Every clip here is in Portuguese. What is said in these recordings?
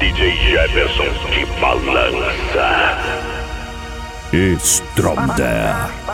DJ Jefferson que balança. Stronder.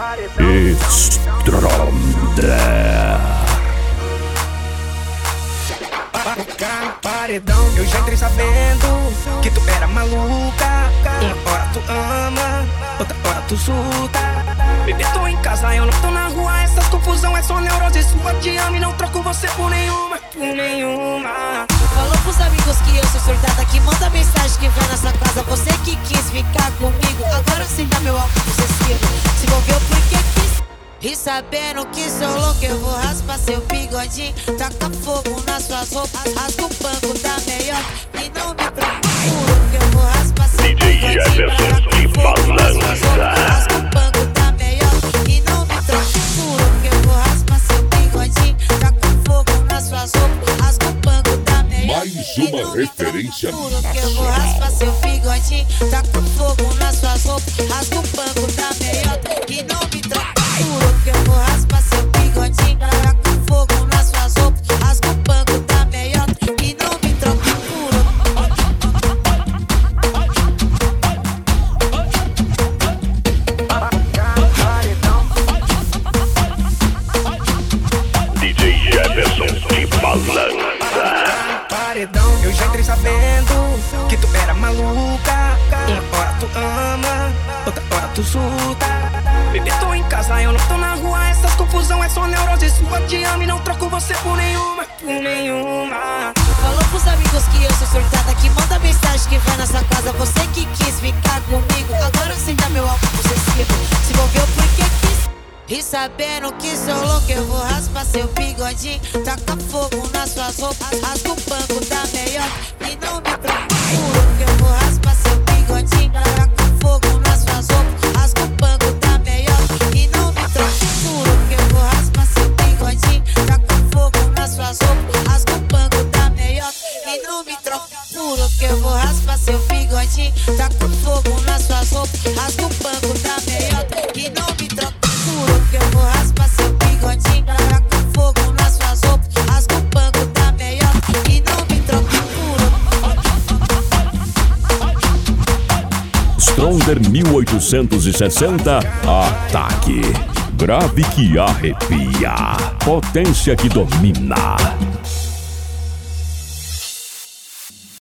Paredão, eu já entrei sabendo que tu era maluca. Uma hora tu ama, outra hora tu surta. Bebê, tô em casa, eu não tô na rua. Essas confusão é só neurose sua. Te amo e não troco você por nenhuma, Falou pros amigos que eu sou surtada, que manda mensagem que vem nessa casa. Você que quis ficar comigo, agora sim dá meu álcool possessivo. Se envolveu porque quis. E sabendo que sou louco, eu vou raspar seu bigodinho. Taca fogo nas suas roupas, rasga o banco da melhor. E não me procura, que eu vou raspar seu DJ Jefferson que balança. Rasga o banco da melhor. E não me procura, que eu vou raspar seu bigodinho. Taca fogo nas suas roupas, rasga o banco da melhor. Mais uma referência que eu vou raspar seu bigodinho. Taca fogo nas suas roupas, rasga o banco da melhor. E não me troca. Que eu vou raspar seu bigodinho, taca fogo nas suas roupas, rasga o banco da melhor e não me troca puro. DJ Jefferson que balança. Paredão, eu já entrei sabendo que tu era maluca. Uma hora tu ama, outra hora tu surta. Bebê, tô em casa, eu não tô na rua. Essas confusão é só neurose sua. Te amo e não troco você por nenhuma. Falou pros amigos que eu sou surtada, que manda mensagem que vem nessa casa. Você que quis ficar comigo, agora sim dá meu álcool possessivo. Se envolveu porque quis. E sabendo que sou louco, eu vou raspar seu bigodinho. Taca fogo nas suas roupas, rasga o banco da melhor. E não me procura, que eu vou raspar seu bigodinho. Taca fogo nas suas roupas, rasga o banco da melhor. E não me procura, que eu vou raspar seu bigodinho. Taca fogo nas suas roupas, rasga o banco da melhor. E não me procura, que eu vou raspar seu bigodinho. Taca fogo nas suas roupas, rasga o banco da melhor. E não me procura, que eu vou raspar seu bigodinho. Taca fogo nas suas roupas, rasga o banco da melhor. E não me procura. Stronder 1860. Ataque. Grave que arrepia. Potência que domina.